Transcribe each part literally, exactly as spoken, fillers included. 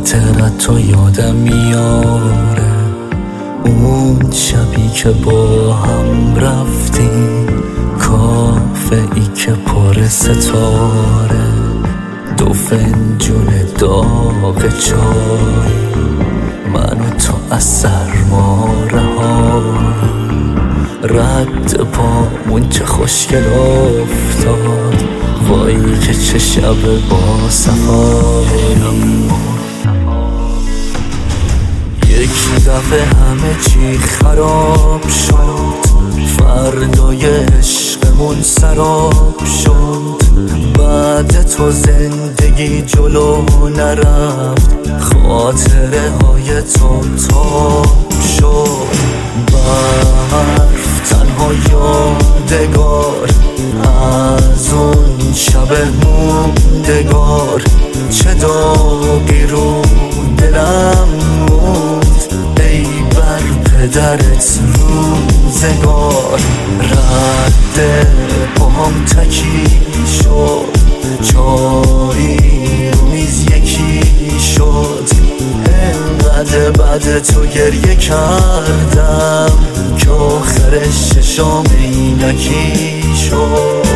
خاطرت تو یادم میاره، اون شبی که با هم رفتیم کافه ای که پر ستاره، دو فنجون داغ چای، من و تو از سرما رهایی، رد پامون چه خوشگل افتاد، وای که چه شب با صفایی. یک دفعه همه چی خراب شد، فردای عشقمون سراب شد، بعد تو زندگی جلو نرفت، خاطره های تو تاب شد، برف تنها یادگار از اون شب موندگار، چه داغی رو دلم موند ای بر پدرت روزگار، رد پاهم تکی شد، چایی رو میز یکی شد، انقدر بعد تو گریه کردم که آخرش چشام اینکی شد.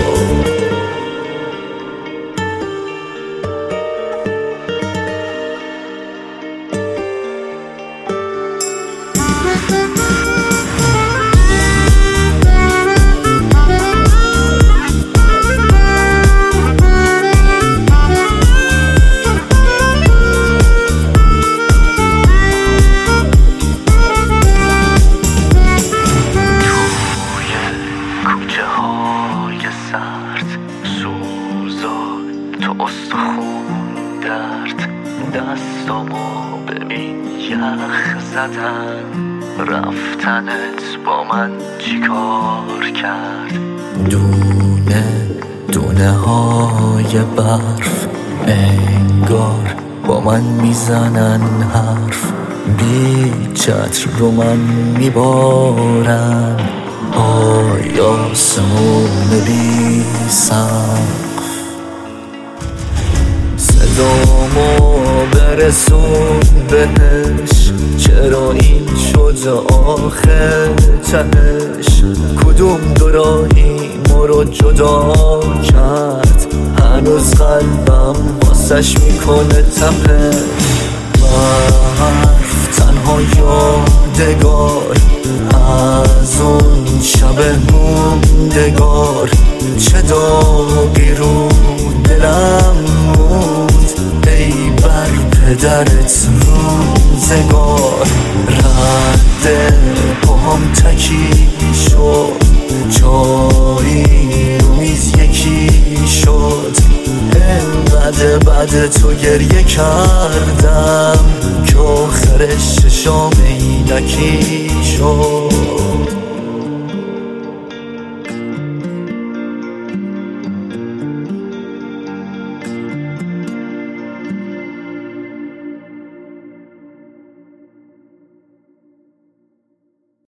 تو استخون درد، دستامو ببین یخ زدن، رفتنت با من چیکار کرد، دونه دونه های برف انگار با من میزنن حرف، بی چتر رو من میبارن، آیا آسمون بی سقف، صدامو برسون بهش، چرا این شد آخر تهش، کدوم دو راهی ما رو جدا کرد، هنوز قلبم واسش میکنه تپش، برف تنها یادگار از اون شب موندگار، چه داغی رو دلم موند ای بر پدرت روزگار، رد پاهم تکی شد، چایی رو میز یکی شد، انقدر بعد تو گریه کردم که آخرش چشام اینکی شد.